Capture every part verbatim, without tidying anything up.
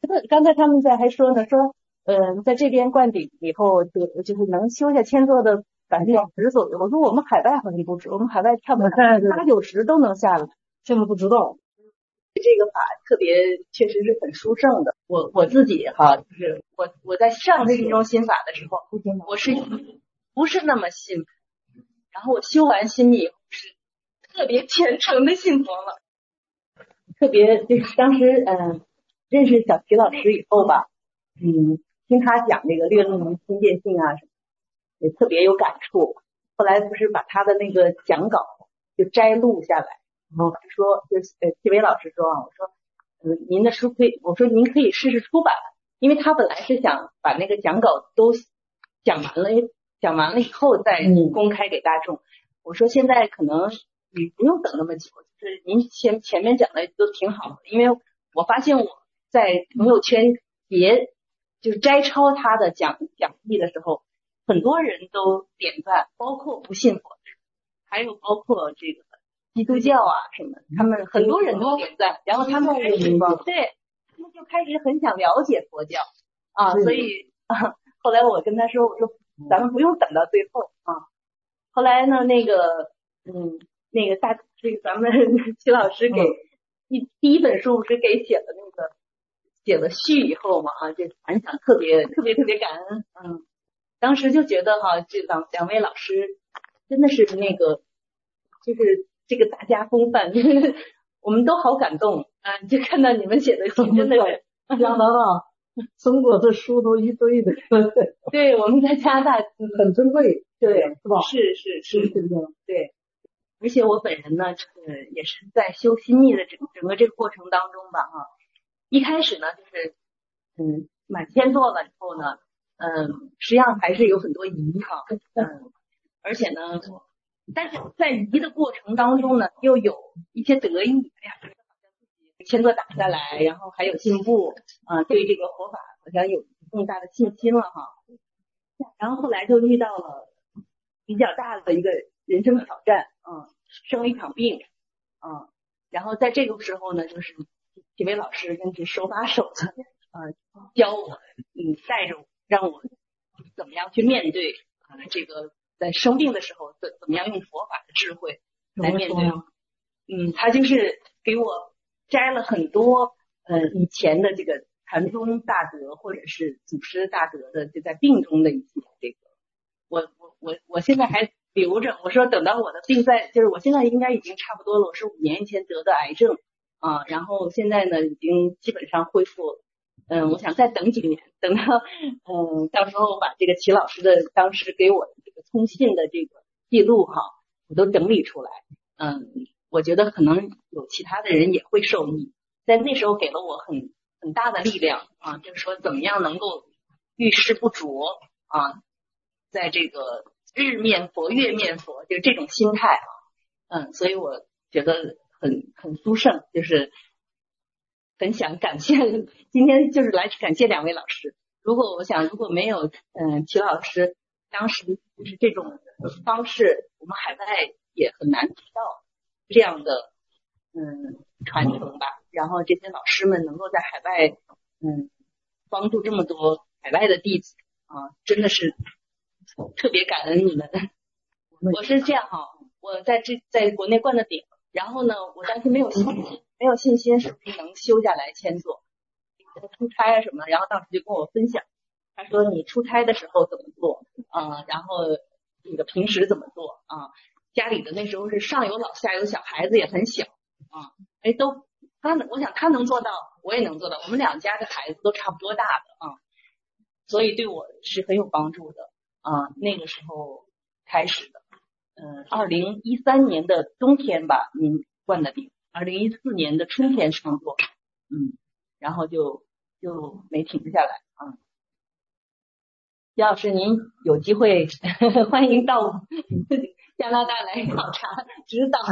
刚才他们在还说呢，说嗯、呃，在这边灌顶以后得就是能修下千座的百分之十左右。我说我们海外好像不止，我们海外差不多八九十都能下来。 现在不知道。 这个法特别确实是很殊胜的。我我自己哈，就是我我在上心中心法的时候，我是不是那么信，然后我修完心密以后是特别虔诚的信佛了。特别就是当时嗯、呃、认识小齐老师以后吧，嗯，听他讲这个略论心见性啊什么，也特别有感触。后来不是把他的那个讲稿就摘录下来。然后说，就是呃，纪伟老师说啊，我说，嗯，您的书可以，我说您可以试试出版，因为他本来是想把那个讲稿都讲完了，讲完了以后再公开给大众。嗯、我说现在可能你不用等那么久，就是您前前面讲的都挺好的，因为我发现我在朋友圈截就是摘抄他的讲讲义的时候，很多人都点赞，包括不信佛的人，还有包括这个。基督教啊什么，他们很多人都点赞，然后他们开始对，他们就开始很想了解佛教啊，所以啊，后来我跟他说，我说咱们不用等到最后啊。后来呢，那个嗯，那个大这个咱们齐老师给第第一本书是给写了那个写了序以后嘛啊，这反响特别特别特别感恩，嗯，当时就觉得哈，这两两位老师真的是那个就是。这个大家风范，我们都好感动啊！就看到你们写的信，真的是加拿大中国的书都一堆的。 对，我们在加拿大很珍贵， 对， 是吧？ 是是是， 是是对。而且我本人呢，呃，也是在修心密的整整个这个过程当中吧，哈，一开始呢，就是嗯，满千座了以后呢，嗯，实际上还是有很多疑哈，嗯，而且呢。但是在移的过程当中呢，又有一些得意，哎呀，觉得好像自己千座打下来，然后还有进步啊、呃，对这个佛法好像有更大的信心了哈。然后后来就遇到了比较大的一个人生挑战，嗯，生了一场病，嗯，然后在这个时候呢，就是几位老师真是手把手的，呃，教我，嗯，带着我，让我怎么样去面对啊、呃、这个。在生病的时候，怎怎么样用佛法的智慧来面对？嗯，他就是给我摘了很多呃以前的这个禅宗大德或者是祖师大德的就在病中的一些这个，我我我我现在还留着。我说等到我的病在，就是我现在应该已经差不多了。我是五年前得的癌症啊，然后现在呢已经基本上恢复。嗯，我想再等几年，等到嗯到时候把这个齐老师的当时给我的这个通信的这个记录哈，我都整理出来。嗯，我觉得可能有其他的人也会受益，在那时候给了我很很大的力量啊，就是说怎么样能够遇事不着啊，在这个日面佛月面佛就这种心态啊，嗯，所以我觉得很很殊胜，就是很想感谢，今天就是来感谢两位老师。如果我想如果没有嗯齐老师当时就是这种方式，我们海外也很难提到这样的嗯传承吧。然后这些老师们能够在海外嗯帮助这么多海外的弟子啊，真的是特别感恩你们。我是这样哈，我在这在国内灌的顶，然后呢，我当时没有信心，没有信心是不是能修下来千座，出差啊什么，然后当时就跟我分享，他说你出差的时候怎么做啊、呃，然后这个平时怎么做啊，家里的那时候是上有老下有小，孩子也很小啊，哎都他我想他能做到，我也能做到，我们两家的孩子都差不多大的啊，所以对我是很有帮助的啊，那个时候开始的。嗯，二零一三年的冬天吧，您灌的顶，二零一四年的春天上座，嗯，然后就就没停下来啊。姚老师，您有机会欢迎到加拿大来考察指导。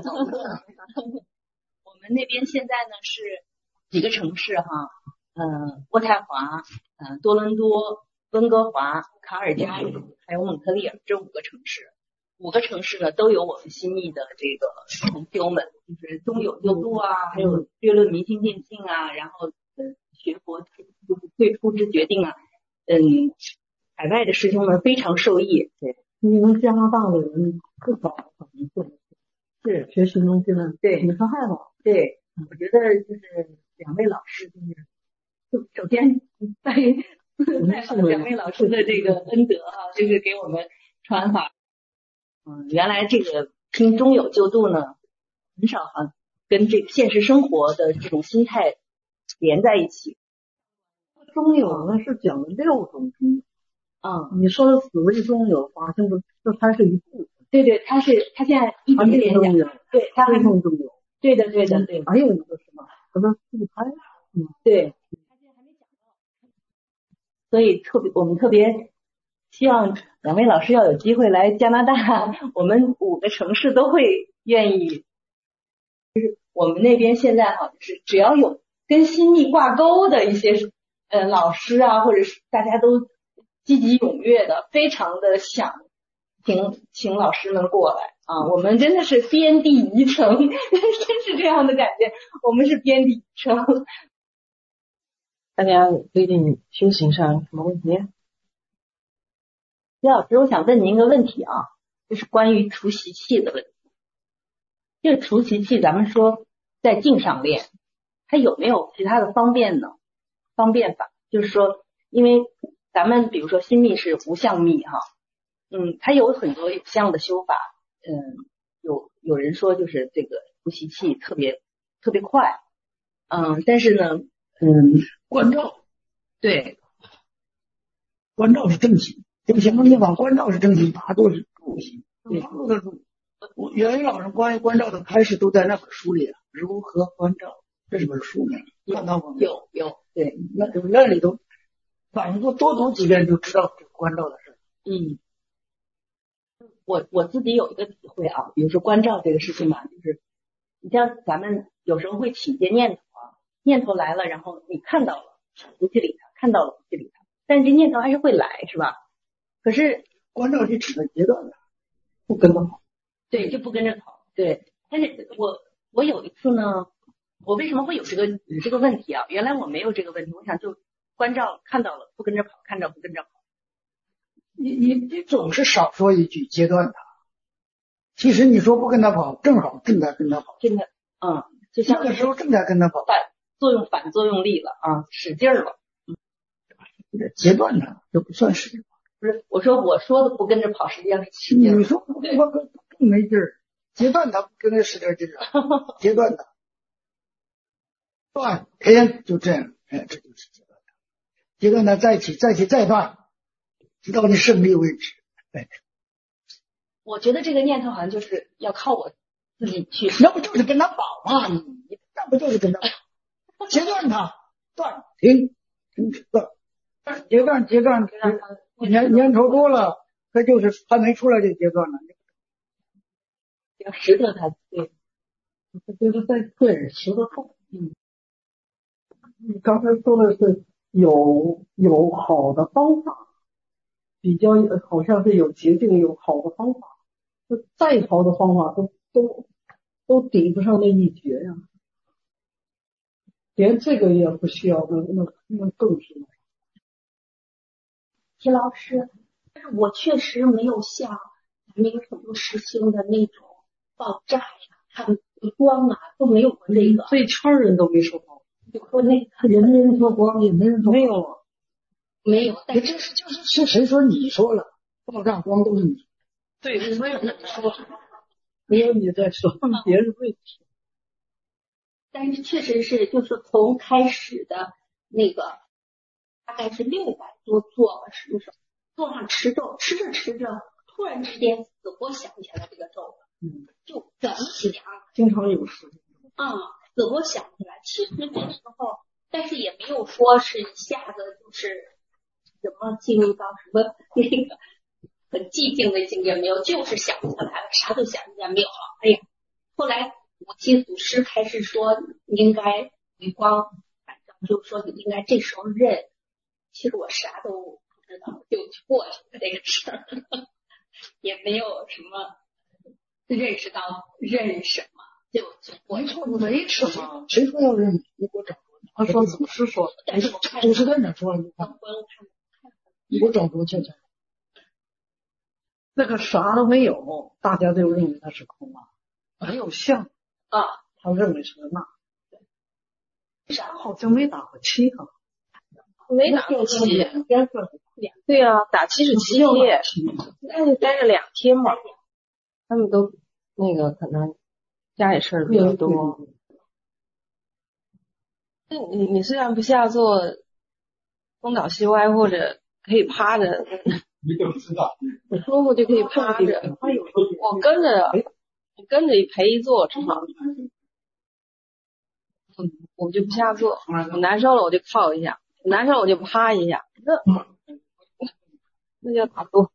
我们那边现在呢是几个城市哈，嗯，渥太华、嗯，多伦多、温哥华、卡尔加里，还有蒙特利尔这五个城市。五个城市呢都有我们新密的这个同修们，就是中有救度啊，还有略论明心见性啊，然后呃学佛最初之决定啊，嗯，海外的师兄们非常受益。对， 你们加拿大的人更早可能做是学习东西呢， 对， 你说还好。 对，我觉得就是两位老师就是，就首先在在两位老师的这个恩德啊，就是给我们传法。嗯，原来这个听中有救度呢，很少哈、啊、跟这个现实生活的这种心态连在一起。 中有呢是讲了六种中有， 嗯， 你说的所谓中有法性的，这才是一部分。 对对，他是他现在一点点讲，对，他还中中有， 对的对的对。 还有一个什么？什么自拍？ 嗯，对，他现在还没讲到，所以特别我们特别希望两位老师要有机会来加拿大，我们五个城市都会愿意。就是我们那边现在哈，就是只要有跟新密挂钩的一些呃老师啊，或者是大家都积极踊跃的，非常的想请请老师们过来啊，我们真的是边地宜城，真是这样的感觉，我们是边地宜城。 大家最近修行上有什么问题？ 李老师，我想问您一个问题啊，就是关于除习气的问题。这个除习气，咱们说在镜上练，它有没有其他的方便呢？方便法，就是说，因为咱们比如说心密是无相密哈，嗯，它有很多有相的修法，嗯，有有人说就是这个除习气特别特别快，嗯，但是呢，嗯， 关照， 对， 关照是正心，正心的地方关照是正心，大多是助心，帮助的助。我袁老师关于关照的开始都在那本书里，如何关照，这是本书名，看到过有有，对， 那那里头反正多读几遍就知道这个关照的事。 嗯，我我自己有一个体会啊，比如说关照这个事情嘛，就是你像咱们有时候会起一些念头啊，念头来了，然后你看到了不去理它，看到了不去理它，但是这念头还是会来，是吧？可是关照是指的阶段的，不跟着跑。 对，就不跟着跑。对，但是我我有一次呢，我为什么会有这个这个问题啊？原来我没有这个问题，我想就关照看到了不跟着跑，看到不跟着跑。 你你你总是少说一句阶段它，其实你说不跟他跑，正好正在跟他跑， 真的，嗯，就像那个时候正在跟他跑， 反作用反作用力了啊，使劲了。嗯， 阶段它就不算使劲。 不是，我说我说的不跟着跑，实际上是使劲。 你说我更没劲儿，阶段它跟着使点劲儿，阶段它断天就这样，哎，这就是阶段它，阶段它再起再起再断，直到你胜利为止。哎， 我觉得这个念头好像就是要靠我自己去， 那不就是跟他跑吗？你那不就是跟他跑？阶段它断停停止断，阶段阶段年年头多了，它就是还没出来这阶段呢。 要识得它，对， 就是在对识得痛。嗯，你刚才说的是有有好的方法，比较好像是有捷径，有好的方法，就再好的方法都都都抵不上那一绝呀、啊，连这个也不需要，那那那更是。 齐老师，但是我确实没有像咱们有很多师兄的那种爆炸呀，看光啊都没有过这个， 这圈人都没说到， 就说那个人没人说光，也没人说没有没有，但这是就是是谁说你说了，爆炸光都是你， 对，没有你说，没有你在说，别人会说， 但是确实是就是从开始的那个大概是六百多做吧，是不是？做上持咒，吃着吃着，突然之间死活想不起来这个咒了， 嗯， 就怎么想， 经常有事。 啊、嗯，死活想不起来。其实那时候，但是也没有说是一下子就是什么进入到什么那个很寂静的境界没有，就是想不起来了，啥都想不起来没有了。哎呀，后来五七祖师开始说应该回光返照，就是说你应该这时候认。其实我啥都不知道，就过去了这个事儿，也没有什么认识到认什么，就就过去了。 没什么，谁说要认？你给我找着他说祖师说， 但是我看祖师在哪说？你看，我找过去讲。 那个啥都没有，大家就认为它是空啊，没有相啊， 他认为是个那。啥好像没打过七哈， 没打过七， 天色对啊，打七是七夜，那就待着两天嘛。他们都那个可能家里事儿比较多。那你你虽然不下坐，东倒西歪或者可以趴着， 你怎么知道？ 不舒服就可以趴着。我跟着跟着陪一坐正好。嗯，我就不下坐，我难受了我就靠一下，我难受了我就趴一下，那那叫打坐。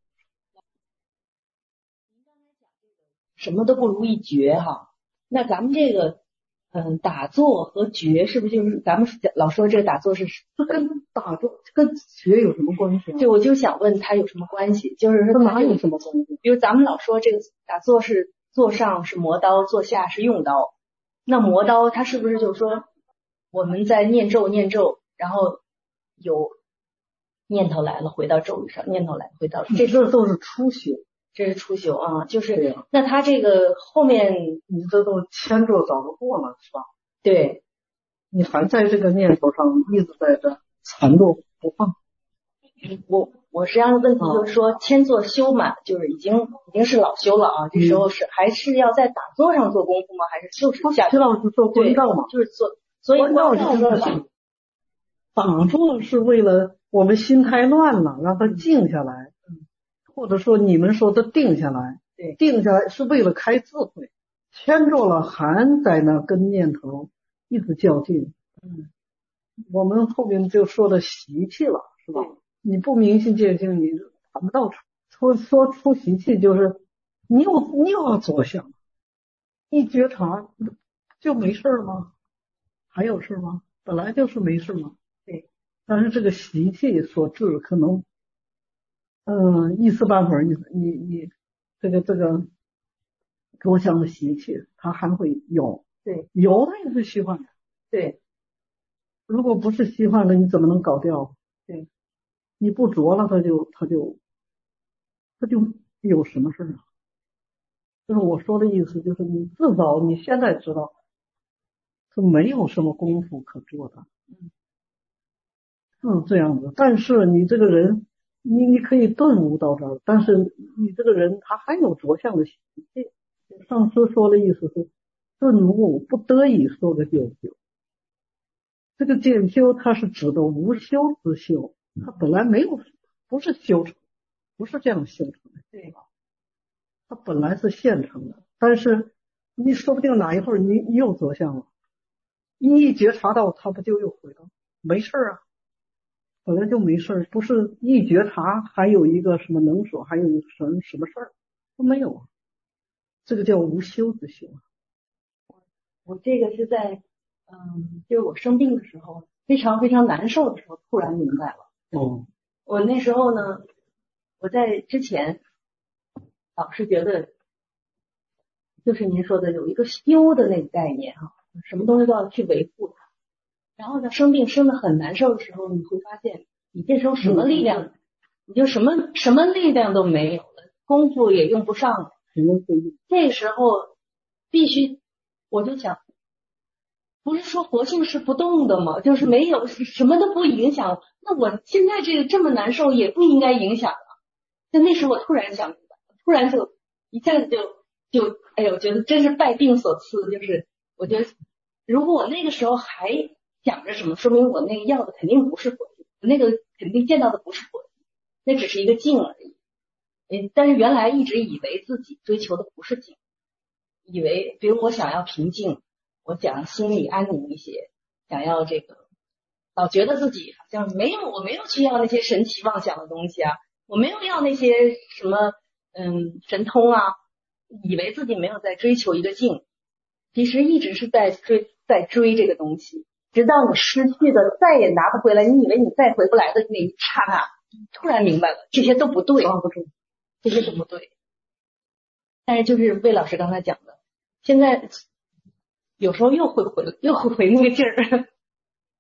什么都不如一觉哈。那咱们这个嗯打坐和觉是不是就是咱们老说这个打坐是这跟打坐跟觉有什么关系啊？ 对，我就想问它有什么关系？就是说哪有什么关系？ 比如咱们老说这个打坐是坐上是磨刀，坐下是用刀。那磨刀它是不是就是说我们在念咒念咒，然后有念头来了回到咒语上，念头来了回到这这都是初修， 这是初修啊，就是那他这个后面你这都千咒早就过了是吧？ 对， 你还在这个念头上一直在这缠住不放。 我我实际上的问题就是说，千座修满就是已经已经是老修了啊，这时候是还是要在打坐上做功夫吗？还是就是下徐老师做关照嘛？ 就是做，所以关照是说打坐是为了我们心太乱了，让它静下来，或者说你们说的定下来， 对， 定下来是为了开智慧。牵着了还在那跟念头一直较劲，嗯，我们后面就说的习气了，是吧？你不明心见性，你谈不到出说出习气，就是你又你又要着相，一觉察就没事吗？还有事吗？本来就是没事嘛。 对， 但是这个习气所致，可能，嗯，一时半会儿你你你这个这个着相的习气，它还会有。 对， 有它也是虚幻的。 对， 如果不是虚幻的，你怎么能搞掉？ 对。 你不着了，他就他就他就有什么事啊？就是我说的意思，就是你至少你现在知道是没有什么功夫可做的，嗯，是这样子。但是你这个人，你你可以顿悟到这儿，但是你这个人他还有着相的习气。上师说的意思是，顿悟不得已说个渐修。这个渐修，它是指的无修之修。他本来没有，不是修成，不是这样修成的，对吧？他本来是现成的，但是你说不定哪一会儿你你又着相了，你一觉察到，他不就又回到没事啊？本来就没事，不是一觉察还有一个什么能所，还有一个什么什么事儿都没有，这个叫无修之修。 我这个是在嗯，就是我生病的时候，非常非常难受的时候，突然明白了。 哦， 我那时候呢，我在之前老是觉得，就是您说的有一个修的那个概念哈，什么东西都要去维护它。然后呢，生病生得很难受的时候，你会发现你这时候什么力量，你就什么什么力量都没有了，功夫也用不上了。这时候必须，我就想。不是说活性是不动的吗？就是没有什么都不影响。那我现在这个这么难受，也不应该影响了。但那时候我突然想明白，突然就一下子就就哎呦，我觉得真是败病所赐。就是我觉得，如果我那个时候还想着什么，说明我那个要的肯定不是活性，那个肯定见到的不是活性，那只是一个境而已。嗯，但是原来一直以为自己追求的不是境，以为比如我想要平静。我想心里安宁一些，想要这个，老觉得自己好像没有，我没有去要那些神奇妄想的东西啊，我没有要那些什么嗯神通啊，以为自己没有在追求一个境，其实一直是在追在追这个东西，直到你失去的再也拿不回来，你以为你再回不来的那一刹那，突然明白了，这些都不对，抓不住，这些都不对。但是就是魏老师刚才讲的，现在。有时候又会回，又会回那个劲儿，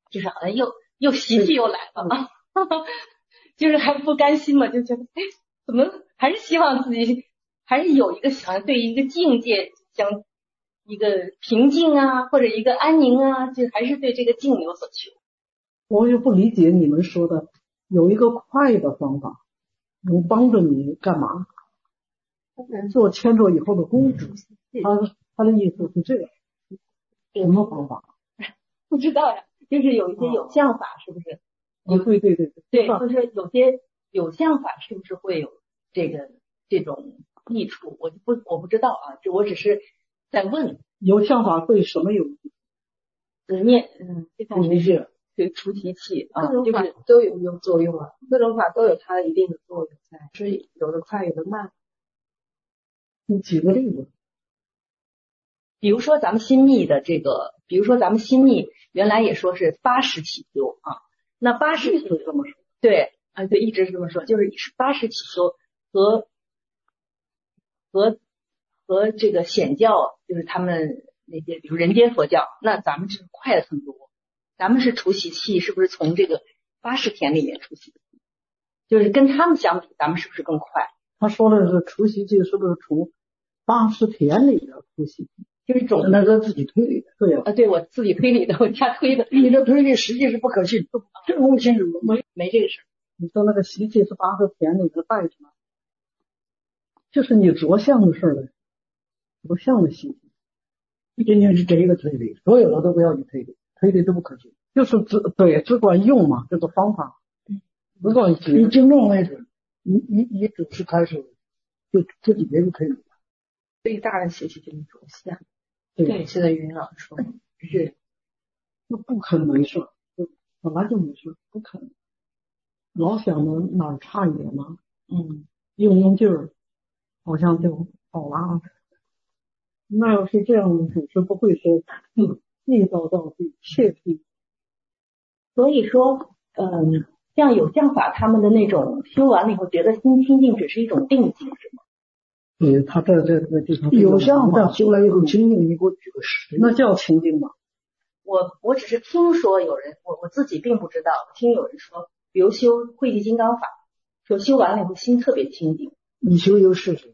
就是好像又又习气又来了嘛，就是还不甘心嘛，就觉得哎，怎么还是希望自己还是有一个想对一个境界想一个平静啊，或者一个安宁啊，就还是对这个境有所求。 我也不理解你们说的有一个快的方法能帮着你干嘛？做千座以后的功夫。他他的意思是这样，什么方法？ 不知道呀，就是有一些有相法，是不是？ 哦，对对对对， 对，就是有些有相法是不是会有这个这种益处？我不我不知道啊，就我只是在问。 有相法对什么有益？ 嗯，念嗯，这除习气， 对除习气啊， 各种法都有有作用啊，各种法都有它的一定的作用在，是有的快有的慢。 你举个例子。 比如说咱们新密的这个，比如说咱们新密原来也说是八十起修啊，那八十起修这么说，对啊，对，一直是这么说，就是八十起修和和和这个显教，就是他们那些比如人间佛教，那咱们是快的很多，咱们是除习气，是不是从这个八十天里面除习气？就是跟他们相比，咱们是不是更快？ 他说的是除习气，是不是除八十天里的除习气？ 就是总那是自己推理的。 对呀、 啊，对我自己推理的，我瞎推的， 你的推理实际是不可信，真空心理没没这个事儿。 你说那个习气是八十天里的带什么？就是你着相的事儿了，着相的习气。 仅仅是这一个推理，所有的都不要去推理，推理都不可信。 就是只对只管用嘛，这个方法，只管以学。 经证为准，你你你只是开始就自己别去推理。 最大的习气就是着相。 对， 现在云老师说是， 那不可能没事，本来就没事，不可能。老想着哪儿差一点嘛， 嗯， 用用劲儿，好像就好了。那要是这样的主持不会说地道到底，切题。 所以说，嗯，像有相法他们的那种修完了以后觉得心清净只是一种定境，是吗？ 对，他在这个地方有相法修来以后清净，你给我举个实例。 那叫清净吗？ 我我只是听说有人，我我自己并不知道，我听有人说，比如修慧地金刚法，说修完了以后心特别清净。 你修修试试。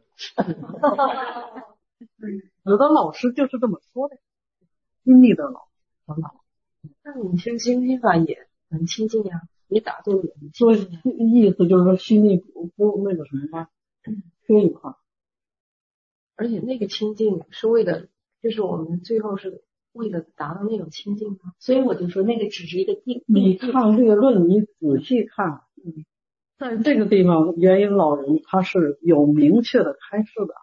有的老师就是这么说的，心力的老很好。 那你修心经法也很清净呀，你打坐也很清所净。 以意思就是说心力不不那个什么吧，缺一块。 而且那个清净是为了，就是我们最后是为了达到那种清净吗？ 所以我就说那个只是一个定。 你看列论，你仔细看，嗯，在这个地方，元婴老人他是有明确的开示的。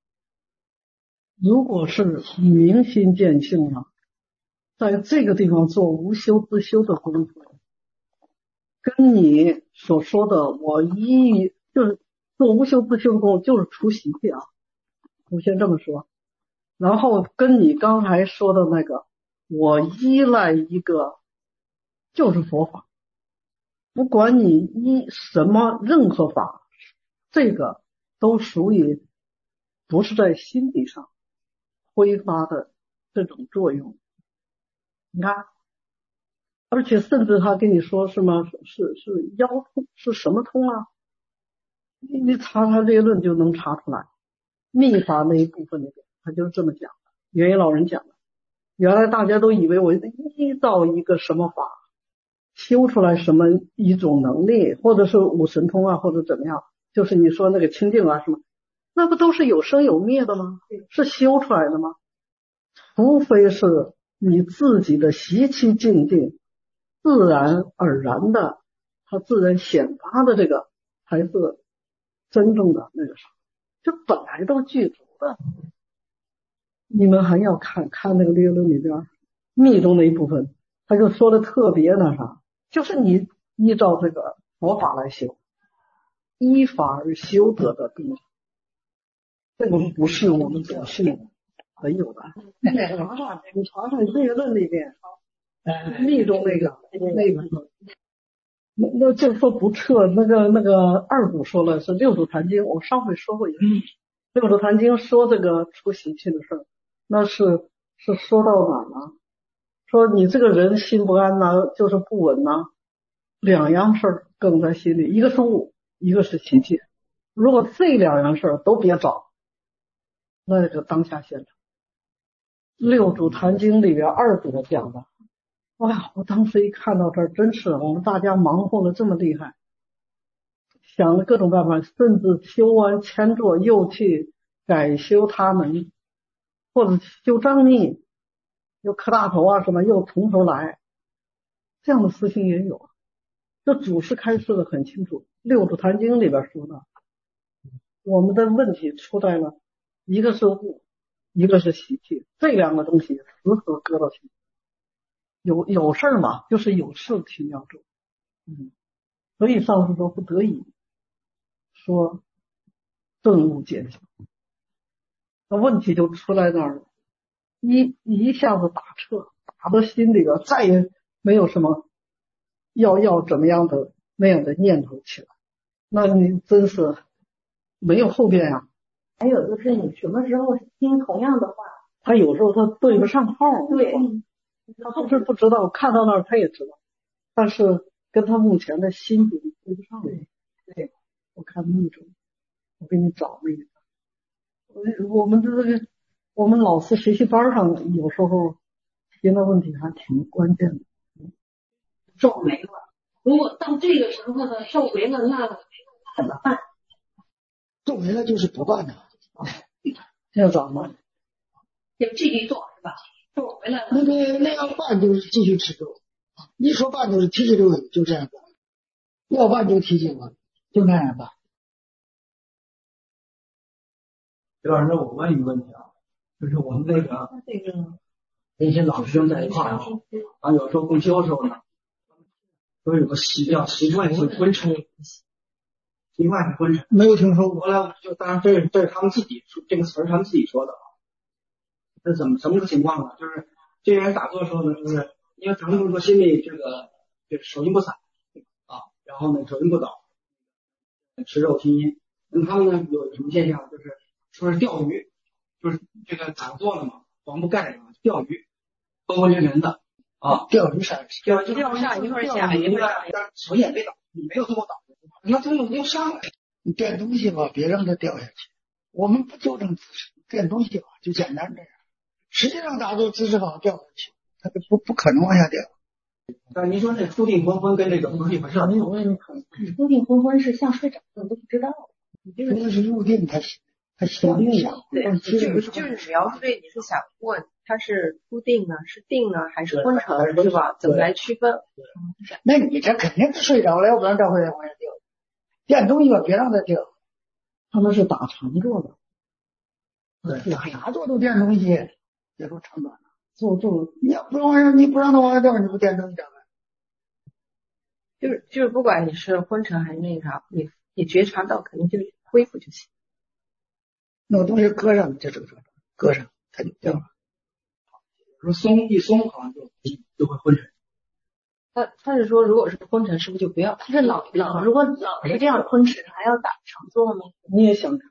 如果是明心见性了，在这个地方做无修自修的功夫，跟你所说的我一就是做无修自修的功夫，就是除习气啊。我先这么说，然后跟你刚才说的那个，我依赖一个就是佛法，不管你依什么任何法，这个都属于不是在心理上挥发的这种作用。你看，而且甚至他跟你说什么是是腰痛是什么痛啊？你你查查这些论就能查出来。密法那一部分里边，他就是这么讲的。元婴老人讲的，原来大家都以为我依照一个什么法修出来什么一种能力，或者是五神通啊，或者怎么样，就是你说那个清净啊什么，那不都是有生有灭的吗？是修出来的吗？除非是你自己的习气境界自然而然的，它自然显发的这个才是真正的那个啥。这本来都具足的，你们还要看看那个列论里边密中的一部分，他就说的特别那啥，就是你依照这个佛法来修，依法而修得的定，这个不是我们所信的，很有的。你查查，你查查列论里边密中那个那个。那那就是说不撤，那个那个二祖说了是六祖坛经，我上回说过一次，六祖坛经说这个出习气的事儿，那是是说到哪了？ 说你这个人心不安呐，就是不稳呐，两样事儿梗在心里，一个是物，一个是习气。如果这两样事儿都别找，那就当下现场。六祖坛经里边二祖讲的，哇，我当时一看到这儿，真是我们大家忙活的这么厉害，想了各种办法，甚至修完千座又去改修他们，或者修藏密，又磕大头啊什么，又从头来，这样的事情也有。这祖师开示的很清楚，六祖坛经里边说的，我们的问题出在了一个是物，一个是习气，这两个东西死死搁到心。有有事儿嘛，就是有事情要做，嗯，所以上师说不得已说顿悟见性，那问题就出来那儿了，一一下子打彻，打到心里边，再也没有什么要要怎么样的那样的念头起来，那你真是没有后边呀、啊。 还有就是你什么时候听同样的话， 他有时候他对不上号， 对， 他不是不知道，看到那儿他也知道，但是跟他目前的心境对不上。对，对，我看那种，我给你找那个，我们这个我们老师学习班上有时候提的问题还挺关键的。 皱没了，如果到这个时候呢，皱没了，那怎么办？ 皱没了就是不办了。 现在咋办？ 就继续做是吧？皱没了， 那个那要办就是继续吃粥，一说办就是提起这个就这样办，要办就提起我，就那样办。 刘老师，我问一个问题啊，就是我们那个这个那些老师兄在一块儿啊，啊有时候共修的时候呢，都有个习叫习惯性昏沉，习惯性昏沉， 没有听说过。 后来我就当然这是这是他们自己说这个词儿，他们自己说的啊。这怎么什么个情况呢？就是这些人打坐的时候呢，就是因为咱们都说心里这个就是手心不散啊，然后呢手心不抖，持咒心音。那他们呢有什么现象？就是说是钓鱼，就是这个打坐了嘛，黄布盖上钓鱼，昏昏沉沉的啊， 钓鱼上钓一会儿上一会儿下一会儿上， 但手也没倒，你没有这么倒，那怎么又上来？ 你垫东西吧，别让它掉下去。我们不纠正姿势，垫东西吧，就简单这样。实际上打坐姿势好掉下去，它不不可能往下掉。 但是您说这出定昏昏跟这个不是一回事儿。 没有问题。 出定昏昏是像睡着了都不知道。 那是入定，它它想一想。 对，就是就是你要对，你是想问它是出定呢，是定呢，还是昏沉，是吧？怎么来区分？ 那你这肯定是睡着了，要不然它会往下掉。垫东西吧，别让它掉。 他们是打长坐的， 对，打啥坐都垫东西，别说长短了。 坐坐， 你要不让你不让它往下掉，你不垫东西咋办？ 就是就是不管你是昏沉还是那啥，你你觉察到肯定就恢复就行。 那个东西搁上就这个搁上，它就掉了。 说松一松好像就就会昏沉。 他他是说，如果是昏沉，是不是就不要？ 他是老老如果老是这样昏沉，还要打长坐吗？ 你也想看？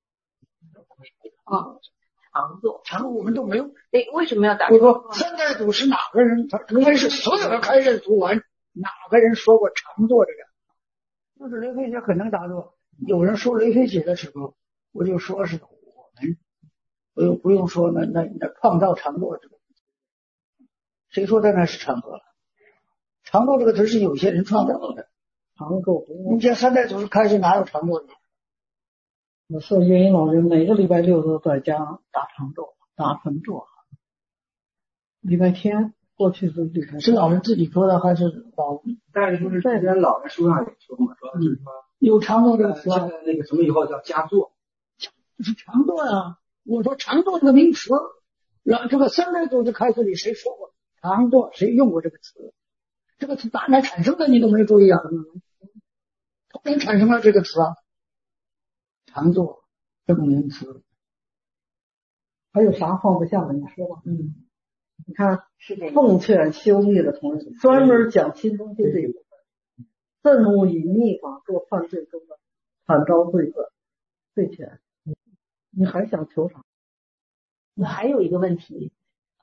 啊，长坐， 长坐我们都没有。 哎，为什么要打？ 我说三代祖是哪个人？他开始所有的开示读完，哪个人说过长坐这个？就是雷飞姐很能打坐。有人说雷飞姐的时候，我就说是我们，不用不用说那那那创造长坐这个，谁说在那是长坐了？长坐这个词是有些人创造的， 长坐不你这三代祖师开始哪有长坐的？ 我是岳云老人，每个礼拜六都在家打长坐，打晨坐。礼拜天过去是礼拜天， 是老人自己说的还是老？ 但是就是之前老人书上也说嘛，说就是说有长坐这个词， 现在那个什么以后叫加坐， 就是长坐呀。我说长坐这个名词，然这个三代祖师开始里谁说过长坐？谁用过这个词？这个词哪来产生的？你都没注意啊？突然产生了这个词啊，长坐这个名词。 还有啥放不下的？你说吧。 嗯， 你看，奉劝修密的同志，专门讲心中心这一部分，憎恶以逆法做犯罪中的惨遭罪恶，罪前，你还想求啥？ 我还有一个问题，嗯、呃，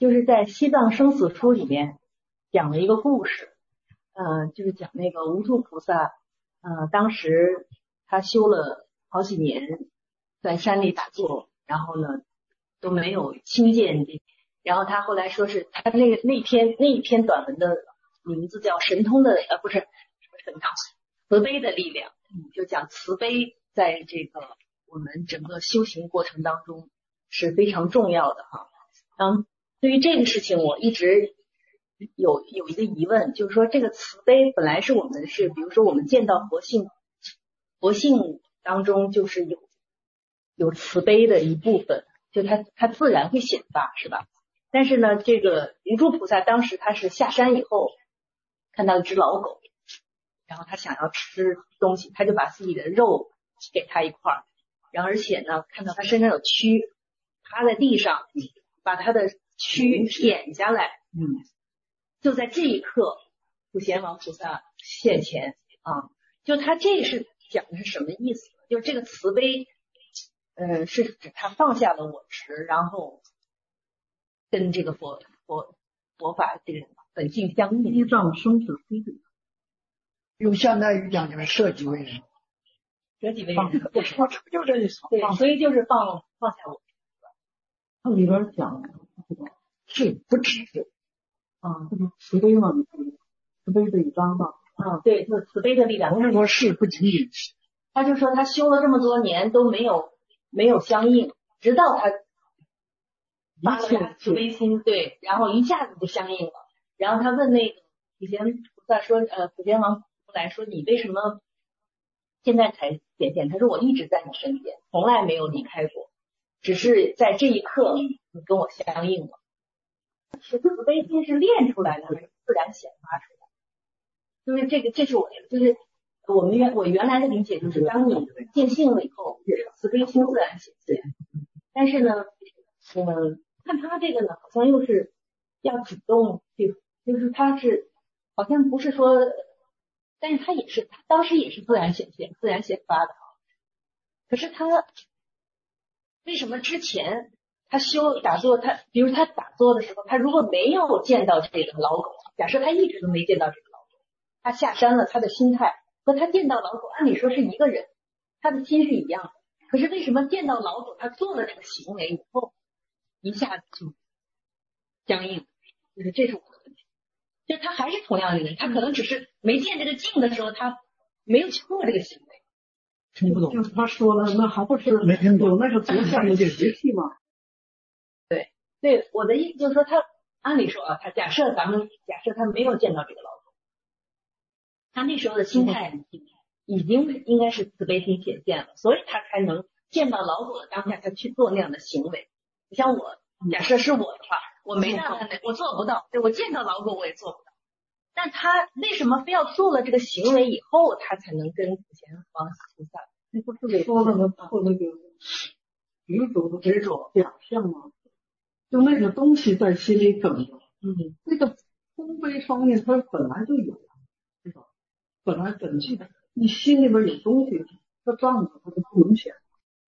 就是在《西藏生死书》里面讲了一个故事，呃，就是讲那个无著菩萨，呃，当时他修了好几年，在山里打坐，然后呢都没有亲见这，然后他后来说是他那个那篇那一篇短文的名字叫神通的呃不是什么神通，慈悲的力量，就讲慈悲在这个我们整个修行过程当中是非常重要的哈。嗯，对于这个事情我一直有有一个疑问，就是说这个慈悲本来是我们是比如说我们见到佛性佛性当中就是有有慈悲的一部分，就它它自然会显发是吧？但是呢这个无著菩萨当时他是下山以后看到一只老狗，然后他想要吃东西，他就把自己的肉给他一块，然后而且呢看到他身上有蛆，趴在地上把他的蛆舔下来，嗯，就在这一刻普贤王菩萨现前啊，就他这是讲的是什么意思？就这个慈悲呃是指他放下了我执，然后跟这个佛佛佛法这个本性相应。 依仗生死规律， 用现代语讲就是舍己为人， 舍己为人， 我说这不就这意思？ 对，所以就是放放下我。 它里边讲是不只是啊，这个慈悲嘛，慈悲的一章吧， 啊，对，就是慈悲的力量。 不是说是不仅仅是， 他就说他修了这么多年都没有没有相应，直到他发了他慈悲心，对，然后一下子就相应了。然后他问那个普贤菩萨说，呃，普贤王如来说，你为什么现在才显现？他说我一直在你身边，从来没有离开过，只是在这一刻你跟我相应了。慈悲心是练出来的，还是自然显发出来的？就是这个，这是我就是我们原我原来的理解就是，当你见性了以后，慈悲心自然显现。但是呢，嗯，看他这个呢，好像又是要主动去，就是他是好像不是说，但是他也是，他当时也是自然显现、自然显发的啊。可是他为什么之前他修打坐，他比如他打坐的时候，他如果没有见到这个老狗，假设他一直都没见到这个老狗，他下山了，他的心态和他见到老狗按理说是一个人，他的心是一样的。可是为什么见到老狗，他做了这个行为以后，一下子就僵硬？就是这是我的问题。就是他还是同样的人，他可能只是没见这个境的时候，他没有去做这个行为。 听不懂。 就是他说了，那还不是没听懂有那个昨天的习气吗？ 对对，我的意思就是说，他按理说啊，他假设咱们假设他没有见到这个老狗，他那时候的心态已经应该是慈悲心显现了，所以他才能见到老狗的当下，他去做那样的行为。你像我，假设是我的话，我没让他那，我做不到，对，我见到老狗我也做不到。但他为什么非要做了这个行为以后，他才能跟普贤王菩萨？ 那不是说了吗？做那个执着的执着假象吗？就那个东西在心里梗着，嗯，那个空悲双运它本来就有，是吧？本来本具的，你心里边有东西，它胀着，它就不能显。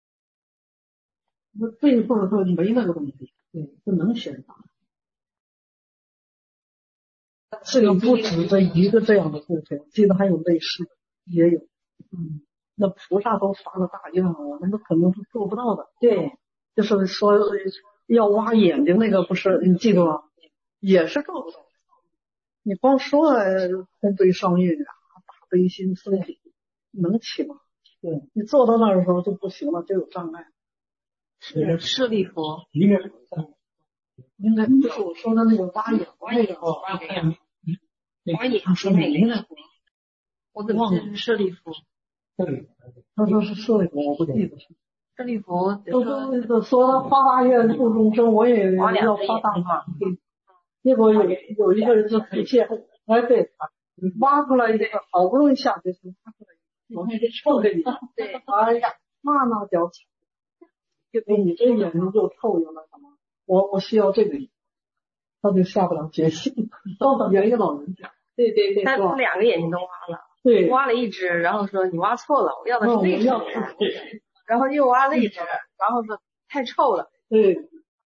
那这一会儿它没那个东西，对，它能显发。这个不止这一个这样的故事，记得还有类似的，也有，嗯，那菩萨都发了大愿了，那个肯定是做不到的。对，就是说要挖眼睛那个，不是你记住吗？也是做不到。你光说空悲上运啊，大悲心生起，能起吗？对，你做到那儿的时候就不行了，就有障碍。 是舍利佛， 应该应该就是我说的那个挖眼那个哦，挖眼，挖眼他说哪个？ 我怎么记得是舍利佛？ 对， 他说是舍利佛，我不记得是。 舍利佛都说说发大愿度众生，我也要发大愿。结果有有一个人就不屑，哎，对，挖出来一个，好不容易下去，挖出来一个，我还是臭的你，对，哎呀，那那叫，就给你这眼睛又臭又那什么，我我需要这个，他就下不了决心。到等原一个老人家，对对对， 他他两个眼睛都挖了， 对， 挖了一只，然后说你挖错了，我要的是那只，然后又挖了一只，然后说太臭了， 对。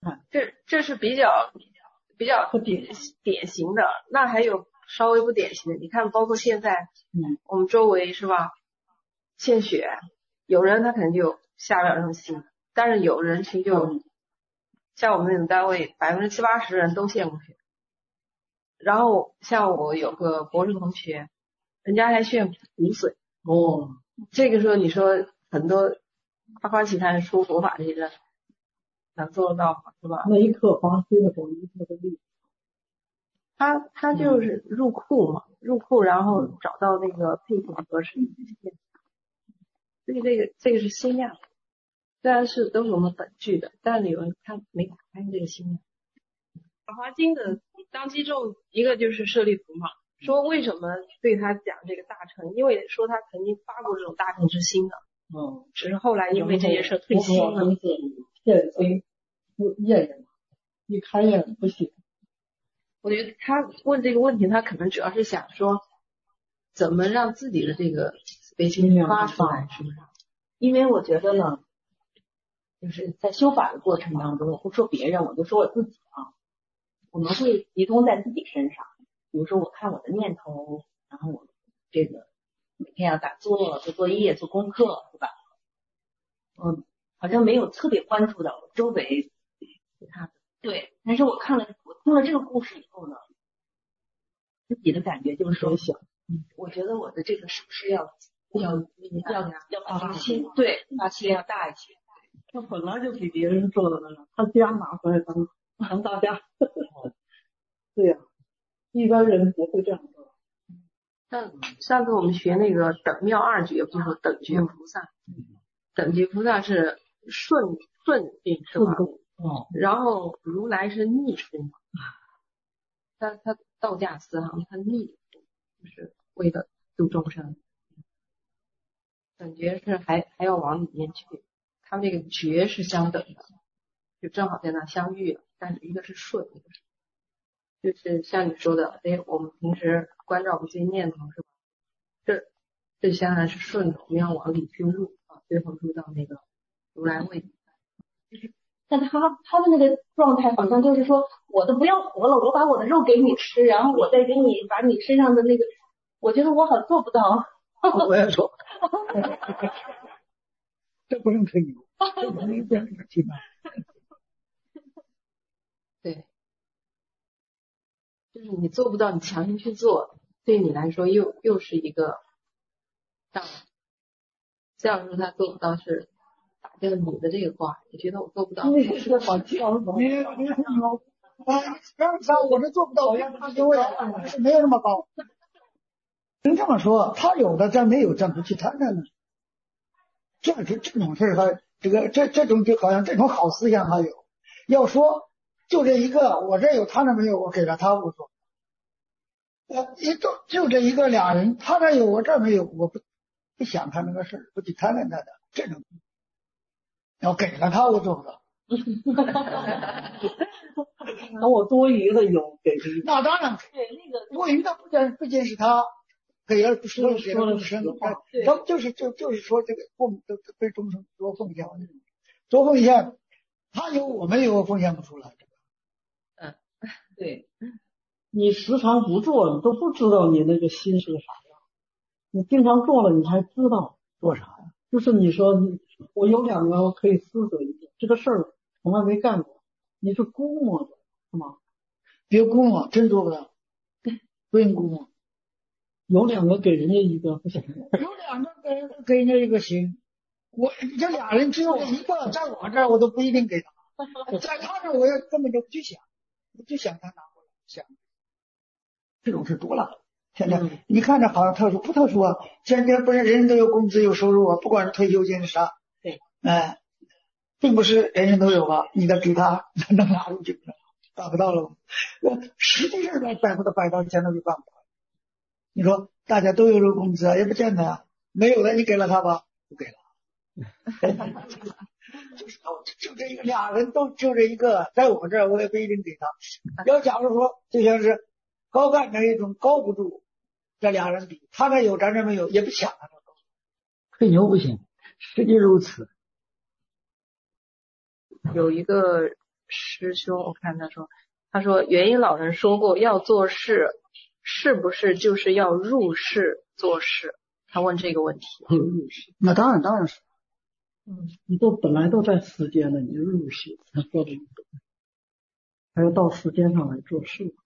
这这是比较比较典典型的。那还有稍微不典型的，你看，包括现在， 嗯， 我们周围是吧，献血，有人他可能就下不了这种心，但是有人群就、嗯、像我们那种单位，百分之七八十人都献过血。然后像我有个博士同学，人家还献骨髓。 哦， 这个时候你说很多夸夸其谈说佛法这些人能做得到吗？是吧？ 那一刻发挥了某一刻的力。 他他就是入库嘛，嗯、入库然后找到那个配型合适的线，所以这个这个是心量，虽然是都是我们本具的，但是有人他没打开这个心量。法华经的当机众一个就是舍利弗嘛，说为什么对他讲这个大乘，因为说他曾经发过这种大乘之心的， 嗯， 只是后来因为这些事退心了。 骗非不验人，一开验不行。 我觉得他问这个问题，他可能主要是想说，怎么让自己的这个慈悲心发出来，是不是？ 因为我觉得呢，就是在修法的过程当中，我不说别人，我就说我自己啊，我们会集中在自己身上。比如说，我看我的念头，然后我这个每天要打坐、做作业、做功课，是吧？嗯，好像没有特别关注到周围其他的。对，但是我看了，我听了这个故事以后呢，自己的感觉就是说，嗯，我觉得我的这个是不是要要要要发心，对，发心要大一些。 他本来就比别人做的了，他家拿出来当当大家。对呀、啊，一般人不会这样做。 上上次我们学那个等妙二觉，不是说等觉菩萨，嗯、等觉菩萨是顺顺运是吧？ 哦， 然后如来是逆出嘛，他他道家思想他逆，就是为了度众生，等觉是还还要往里面去，他们这个觉是相等的，就正好在那相遇了，但是一个是顺，一个是就是像你说的，哎，我们平时关照我们这些念头是吧？这这相当是顺的，我们要往里去入啊，最后入到那个如来位。 但他他的那个状态好像就是说，我都不要活了，我把我的肉给你吃，然后我再给你把你身上的那个，我觉得我好做不到。 我也说，这不用吹牛，这不能这样去办。 对，就是你做不到，你强行去做，对你来说又又是一个障碍。这样说他做不到是。这个你的这个卦，你觉得我做不到？ 那是个好技巧， 你你你啊，刚才我这做不到，因为没有那么高。能这么说，他有的咱没有，咱不去谈谈呢。这是这种事，他这个这这种就好像这种好思想还有。要说就这一个，我这有他那没有，我给了他无所谓。呃，一就就这一个俩人，他这有我这没有，我不不想他那个事，不去谈谈他的这种。要给了他，我做不到。 那我多余的有给他， 那当然对那个多余的不仅不仅是他给了不说给了众生，他就是就就是说这个奉都对众生多奉献，多奉献，他有我没有奉献不出来。 嗯，对， 你时常不做，你都不知道你那个心是个啥样。你经常做了，你才知道做啥呀？ 就是你说你我有两个可以思索一下，这个事儿从来没干过，你是估摸的是吗？ 别估摸，真做不到，不用估摸。 有两个给人家一个不行， 有两个给给人家一个行，我这俩人只有一个，在我这儿我都不一定给他，在他这儿我也根本就不去想，不去想他拿过来想，这种事多了。现在、嗯、你看着好像特殊不特殊啊？现在不是人人都有工资有收入啊，不管是退休金是啥， 对， 哎，并不是人人都有啊，你得给他能拿出去，达不到了。实际上来摆不到摆到前头就办不到。你说大家都有这个工资啊，也不见得啊，没有的你给了他吧，不给了。就是就这一个俩人都就这一个，在我这儿我也不一定给他。要假如说就像是高干那一种高不住。这俩人比，他这有咱这没有，也不想他这高。吹牛不行，实际如此。 有一个师兄，我看他说，他说元音老人说过，要做事是不是就是要入世做事？他问这个问题。 入世，那当然当然是， 嗯， 你都本来都在世间了，你入世才做的，还要到世间上来做事。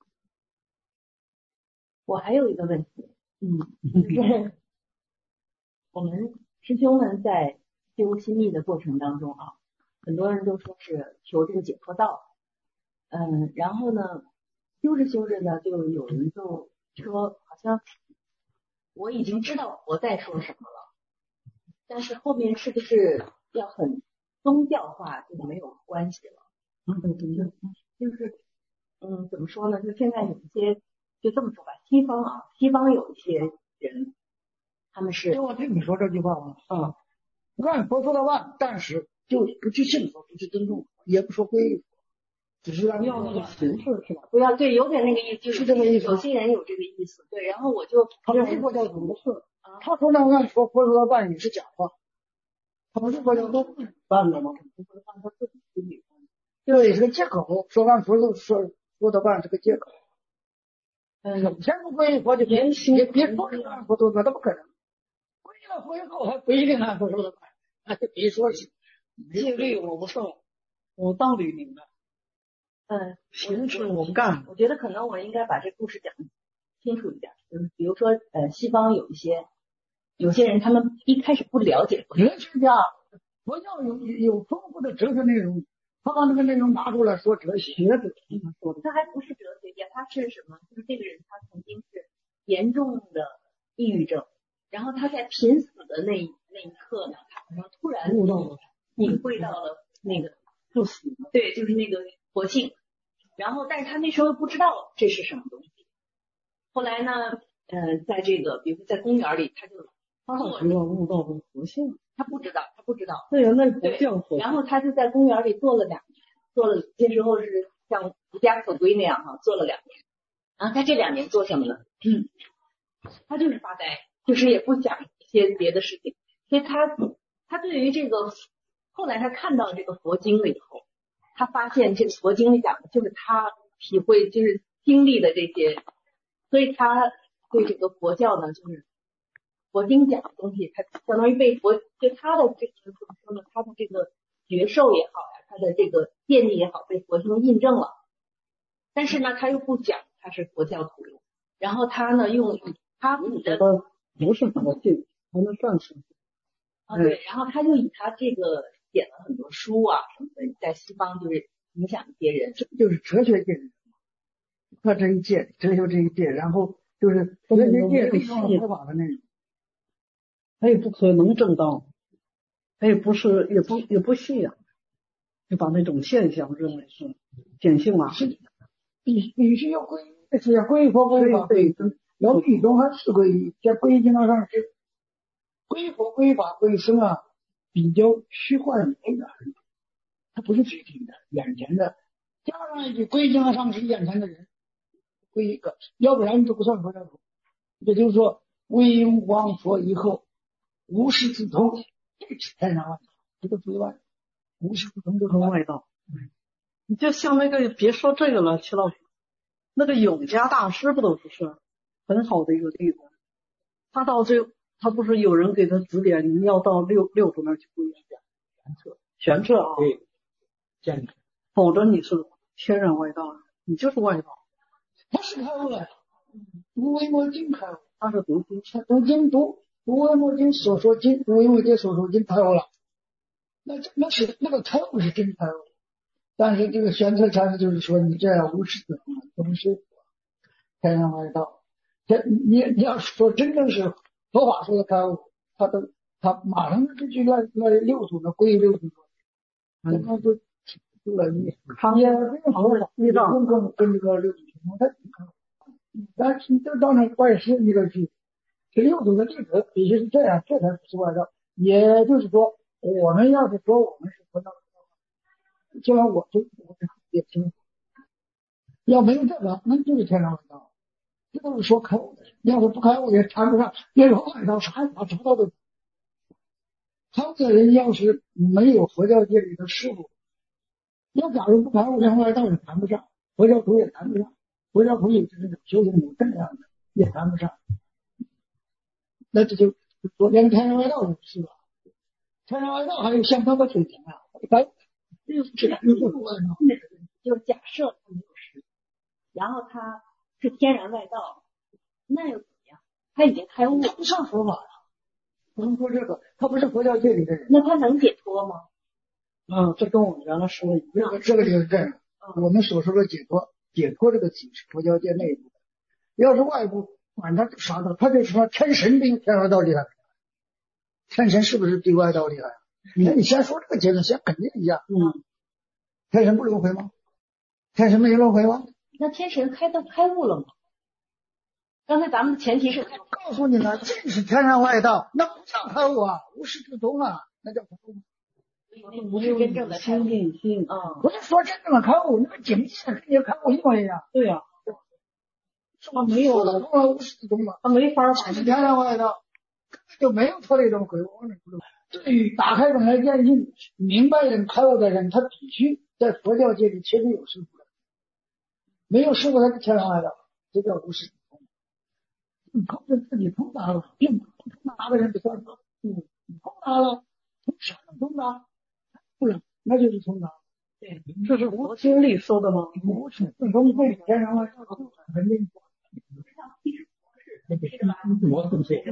我还有一个问题， 嗯， 就是我们师兄们在修心密的过程当中啊，很多人都说是求这个解脱道，嗯，然后呢，修着修着呢，就有人就说，好像我已经知道佛在说什么了，但是后面是不是要很宗教化就没有关系了？ 嗯嗯嗯， 就是嗯，怎么说呢？就现在有一些，就这么说吧，西方啊，西方有一些人，他们是就我听你说这句话吧， 啊， 按佛说的万，但是就不去信佛，不去尊重，也不说皈依佛，只是按要那个形式是吧？ 不要对，有点那个意思，就是这个意思吗有些人有这个意思，对，然后我就他不是佛教徒， 不是， 他说那按佛佛说的万也是假话，他不是佛教徒办的吗？不是按他自己心里对，是个借口，说按佛说说说的万是个借口。 嗯， 首先不皈依佛就别别别说是按佛说的，那不可能。皈依了佛以后还不一定按佛说的办，那就别说是。 戒律我不受，我道理明白， 嗯， 形式我不干。 我觉得可能我应该把这故事讲清楚一点，就是比如说呃，西方有一些有些人，他们一开始不了解佛教， 哲学家，佛教有有丰富的哲学内容，他把那个内容拿出来说哲学，学者说的。 他还不是哲学家，他是什么？就是这个人他曾经是严重的抑郁症，然后他在濒死的那一那一刻呢，他好像突然悟到了领会到了那个不死， 对，就是那个佛性，然后但是他那时候不知道这是什么东西。后来呢，呃，在这个比如说在公园里，他就他好像悟到了佛性。 他不知道，他不知道。 对呀，那不叫佛。 然后他就在公园里坐了两年，坐了那时候是像无家可归那样哈，坐了两年。然后他这两年做什么呢？嗯，他就是发呆，就是也不想一些别的事情。所以他他对于这个，后来他看到这个佛经了以后，他发现这个佛经里讲的就是他体会就是经历的这些，所以他对这个佛教呢，就是佛经讲的东西，他相当于被佛就他的这个怎么说呢？他的这个觉受也好呀，他的这个见地也好，被佛经印证了。但是呢，他又不讲他是佛教徒，然后他呢用他自己的不是佛性，他们算是啊对，然后他就以他这个写了很多书啊什么的，在西方就是影响一些人。 这就是哲学界的人，他这一届哲学这一届，然后就是哲学界利用了佛法的那种。 他也不可能正道，他也不是也不也不信仰，就把那种现象认为是显性了。 必必须要皈依，是要皈依佛皈依法皈依僧，要一种还是皈依，在皈依经上是皈依佛皈依法皈依僧啊，比较虚幻一点，它不是具体的眼前的，加上一句皈依经上是眼前的人，皈依一个，要不然就不算佛教徒。也就是说，皈依光佛以后，无师自通，这是天上万道，这个之外，无师自通就是外道。你就像那个，别说这个了，齐老师，那个永嘉大师不都是很好的一个例子？他到最后，他不是有人给他指点，你要到六六祖那儿去皈依玄策，玄策啊， 对，见你， 否则你是天然外道，你就是外道。 他是开悟了，读维摩经开悟， 他是读经， 读经读读维摩经所说经，读维摩经所说经开悟了，那这那是那个开悟是真开悟。但是这个玄策禅师就是说，你这样无师自通，总是天上外道。这你你要说真正是佛法说的开悟，他都他马上就去那那六祖的皈依六祖，然后就就了你，也不用佛法，也不用跟跟这个六祖学，他但是你就到那拜师你得去，这六祖的弟子必须是这样，这才是外道。也就是说，我们要是说我们是佛教。就让我就我也清楚，要没有这个，那就是天上外道。这都是说开悟的人，要是不开悟也谈不上。别说外道，啥啥啥道都。开悟的人要是没有佛教界里的师傅， 要假如不开悟，连外道也谈不上，佛教徒也谈不上，佛教徒也就是修行有这样的也谈不上，那这就昨天天上外道是吧？天上外道还有相当的水平啊，白就是这样就是假设他没有实，然后他是天然外道，那又怎么样？他已经开悟了， 不上佛法了，不能说这个，他不是佛教界里的人， 那他能解脱吗？ 嗯，这跟我们原来说的一样。 这个这个就是这样，我们所说的解脱，解脱这个体是佛教界内部的，要是外部，管他啥的，他就说天神比天外道厉害，天神是不是比外道厉害？那你先说这个结论，先肯定一下。 嗯， 天神不轮回吗？天神没轮回吗？ 那天神开到开悟了吗？刚才咱们的前提是开， 告诉你了，尽是天上外道，那不叫开悟啊，无师自通啊，那叫开悟。 不是真正的开悟。 心心嗯， 不是说真正的开悟，那个境界跟你的开悟一模一样。 对呀、 是吧？没有了，通了无师自通了， 他没法尽是天上外道，就没有脱离轮回。对于打开本来见性、明白人、开悟的人，他必须在佛教界里确实有师傅的，没有师傅他是天上外道，这叫无师自通。你靠着自己通达了，并不通达的人不算数。嗯，你通达了，从什么通达？不是，那就是通达。 对，这是佛经里说的吗？ 无师自通会天上外道，肯定。 我是谁？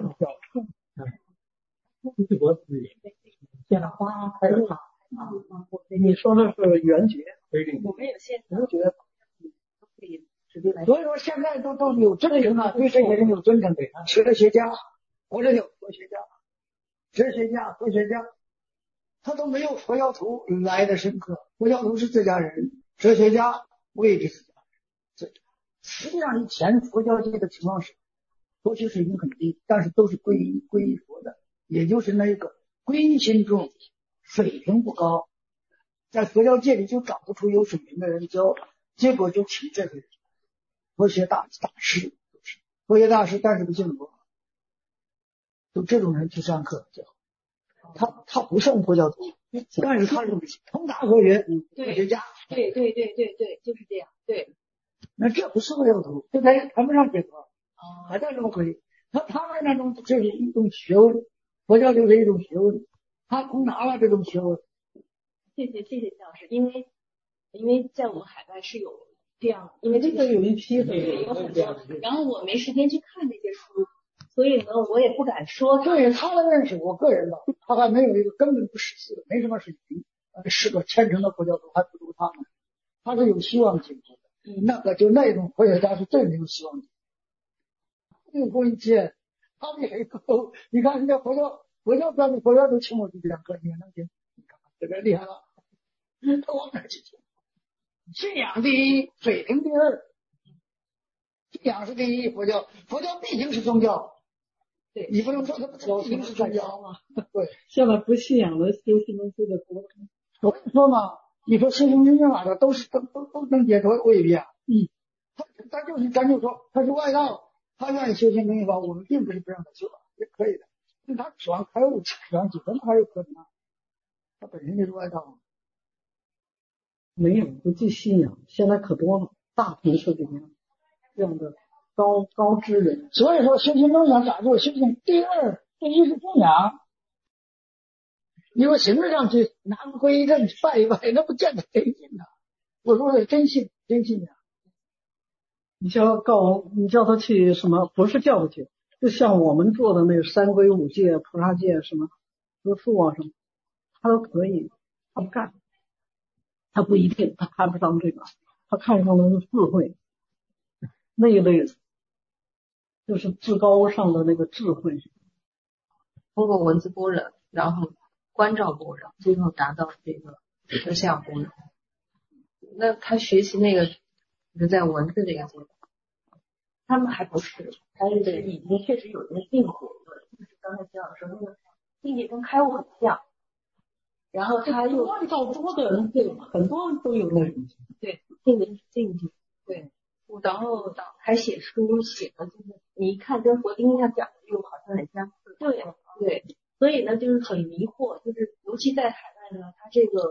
是我自己。 现在花开了，你说的是圆觉， 我们有些无觉都可以直接来。 所以说现在都都有这个人啊，对这些人有尊称的，哲学家或者有科学家、哲学家、科学家，他都没有佛教徒来的深刻。佛教徒是自家人，哲学家未必是自家人。实际上以前佛教界的情况是，佛学水平很低，但是都是皈依皈依佛的，也就是那个皈依心重，水平不高，在佛教界里就找不出有水平的人教，结果就请这些人，佛学大大师，佛学大师，但是不信佛，就这种人去上课教，他他不胜佛教徒，但是他是通达佛学，科学家， 对对对对对，就是这样，对。 那这不是佛教徒，这他谈不上解脱，还在轮回。他他们那种这是一种学问，佛教就是一种学问，他通达了这种学问。 谢谢谢谢姜老师，因为因为在我们海外是有这样，因为这个有一批的， 有很多，然后我没时间去看这些书，所以呢，我也不敢说。 对他的认识，我个人吧，他还没有一个根本不识字，没什么水平，呃，是个虔诚的佛教徒，还不如他们，他是有希望解脱的。那个就那种佛学家是最没有希望的，不过一切，他们也够。你看人家佛教佛教专的佛教都请我去讲课，你也能听，你看这个厉害了，他往哪去听？信仰第一，水平第二，信仰是第一，佛教佛教毕竟是宗教，对你不能说它毕竟是宗教嘛？对， 现在不信仰的修行东西的多。 所以说嘛。你说修行真正的都是都都都能解脱，未必啊。嗯，他他就是咱就说他是外道，他愿意修行灵法，我们并不是不让他修，也可以的。他指望开悟，指望解脱，那还有可能啊。他本身就是外道， 没有不计信仰，现在可多了，大城市里面这样的高高知人。 所以说修行中想咋做？修行第二，第一是信仰。你说形式上去拿个皈依证去拜一拜，那不见得真信呐。我说的真信，真信呀。 你叫告，你叫他去什么？不是叫他去，就像我们做的那个三皈五戒、菩萨戒什么吃素啊什么，他都可以，他不干，他不一定，他看不上这个，他看上的是智慧那一类，就是至高上的那个智慧， 通过文字般若，然后观照般若，最后达到这个实相般若。那他学习那个就是在文字这个阶段， 他们还不是，他是已经确实有一个境界，就是刚才姜老师说那个境界跟开悟很像。然后他又多到多的人，对，很多人都有那种对境界是境界，对。然后还写书，写的就是你一看跟佛经上讲的又好像很相似。对对，所以呢就是很迷惑，就是尤其在海外呢，他这个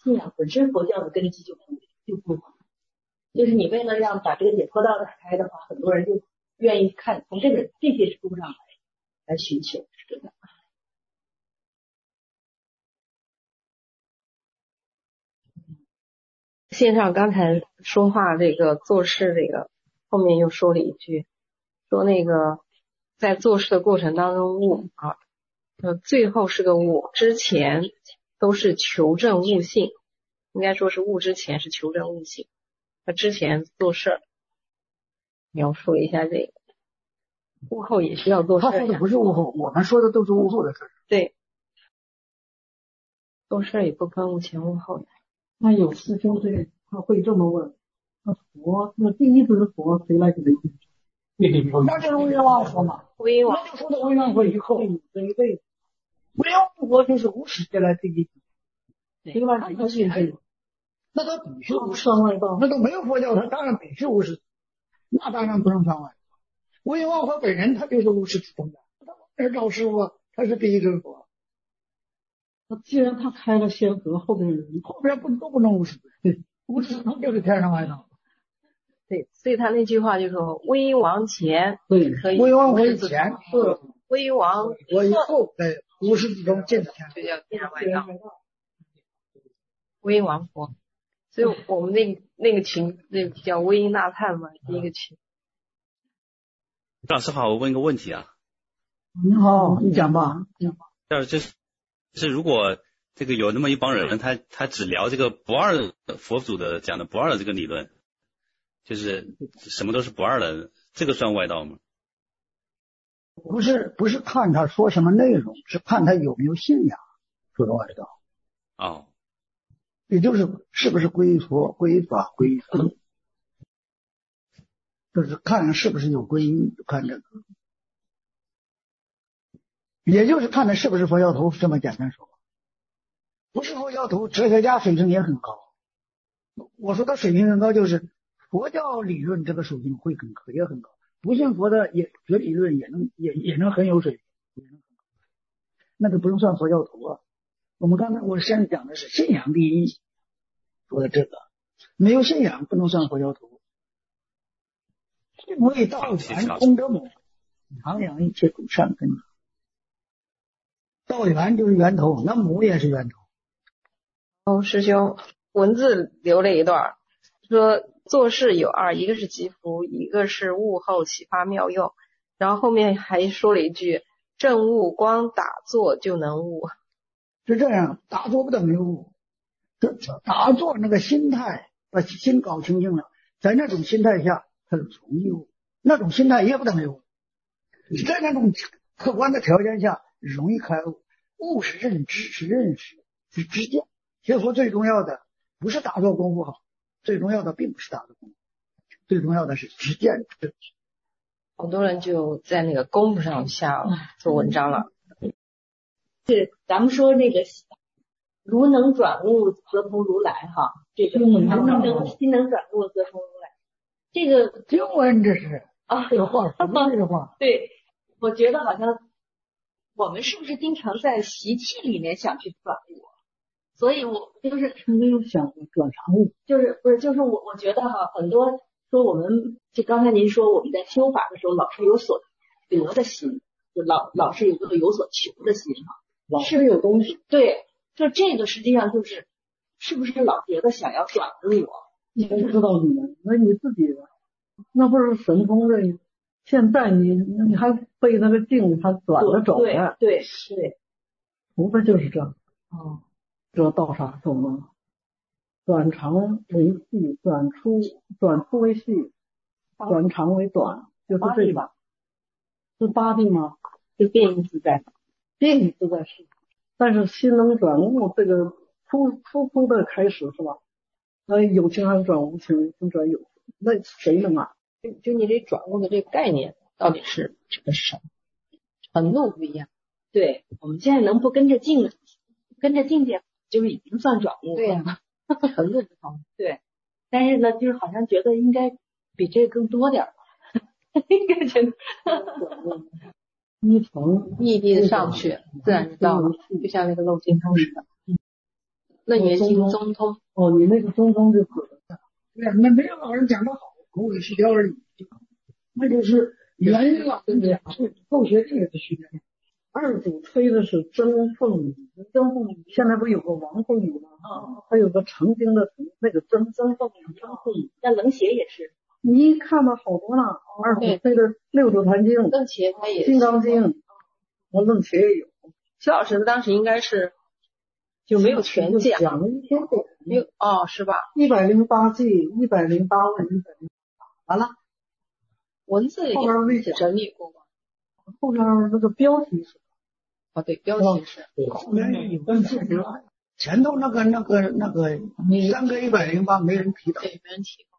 信仰本身佛教的根基就不就不好，就是你为了让把这个解脱道打开的话，很多人就愿意看从这个这些书上来来寻求，是这样。 线上刚才说话这个做事这个后面又说了一句，说那个在做事的过程当中悟啊，呃最后是个我，之前都是求证悟性，应该说是悟之前是求证悟性，他之前做事描述了一下这个，悟后也需要做事。 他说的不是悟后，我们说的都是悟后的事。 对，做事也不分悟前悟后的。 那有师兄这他会这么问，那佛那第一尊佛谁来给他印证？ 那就是无缘王佛嘛， 无缘王那就说到无缘王佛以后，这一辈子，无缘王佛就是无始劫来第一尊， 谁来给他印证？ 那他必须无始， 上外道， 那都没有佛教，他当然必须无始，那当然不能上外。无缘王佛本人他就是无始之中的，他是老师傅，他是第一尊佛。 那既然他开了先河，后边人后边不都不能无始，无始他就是天上外道。 对，所以他那句话就说微王前对可以， 微王佛以前是微王我以后在无始之中进的天就叫天上外道，微王佛。所以我们那那个群那个叫微音纳叹嘛，第一个群。 老师好，我问一个问题啊。 你好，你讲吧。 就是就是是如果这个有那么一帮人，他他只聊这个不二佛祖的讲的不二的这个理论，就是什么都是不二的，这个算外道吗？ 不是不是看他说什么内容，是看他有没有信仰，说的外道。 哦， 也就是是不是皈佛、皈法、皈僧，就是看是不是有皈依，看这个。也就是看他是不是佛教徒，这么简单说。不是佛教徒，哲学家水平也很高。我说他水平很高，就是佛教理论这个水平会很高，也很高。不信佛的也学理论也能也也能很有水平，那就不用算佛教徒啊。我们刚才我先讲的是信仰第一，说的这个没有信仰不能算佛教徒。为道源功德母，长养一切诸善根。道源就是源头，那母也是源头。 哦，师兄，文字留了一段，说做事有二，一个是积福，一个是悟后启发妙用，然后后面还说了一句正悟光打坐就能悟。 是这样，打坐不等于悟，这打坐那个心态把心搞清净了，在那种心态下它是容易悟，那种心态也不等于悟，在那种客观的条件下容易开悟。悟是认知，是认识，是知见。学佛最重要的不是打坐功夫好，最重要的并不是打坐功夫，最重要的是知见。 好多人就在那个功夫上下做文章了。 是咱们说那个如能转悟则同如来哈，这个心能心能转悟则同如来，这个经文这是啊， 这个话说这个话。 对，我觉得好像我们是不是经常在习气里面想去转悟？所以我就是没有想过转常悟， 就是不是就是我我觉得哈，很多说我们就刚才您说我们在修法的时候老是有所得的心，就老老是有个有所求的心哈。 老是有东西， 对，就这个实际上就是是不是老觉得想要转悟我？ 你不知道你们，那你自己那不是神通的，现在你你还背那个经，还转着走呢。 对对对， 无非就是这样。哦，这道啥走呢？转长为细，转出转粗为细，转长为短，就是这个。是八地吗？ 就变异自在。 变异自在是，但是心能转悟这个初初初的开始是吧？那有情还是转无情，无情转有情，那谁能啊？ 就就你这转悟的这个概念到底是这个是什么？程度不一样。 对，我们现在能不跟着境跟着境界，就是已经算转悟了。 对呀、啊，程度不同。 对，但是呢，就是好像觉得应该比这个更多点儿。应该觉得。 一层一地的上去，自然就到了，就像那个漏尽通似的。 楞严心中通。 哦，你那个中通就可能。 对，那没有老人讲的好，口尾虚调而已。那就是原因了，对不对？后学这个是虚调。 二祖吹的是真凤仪，真凤仪现在不是有个王凤仪吗？ 哦， 还有个成精的成，那个真真凤仪，真凤仪。 那冷血也是。 你一看吧，好多了。二祖吹的六祖坛经、 楞伽他也金刚经，我楞伽也有。 徐老师当时应该是就没有全讲， 讲了一天点， 没有哦，是吧？ 一百零八记，一百零八问，一百零八完了。 文字也后边没讲整理过吗？ 后边那个标题是。 哦，对，标题是。 后面有问题了，前头那个那个那个三个一百零八没人提到。 对，没人提过。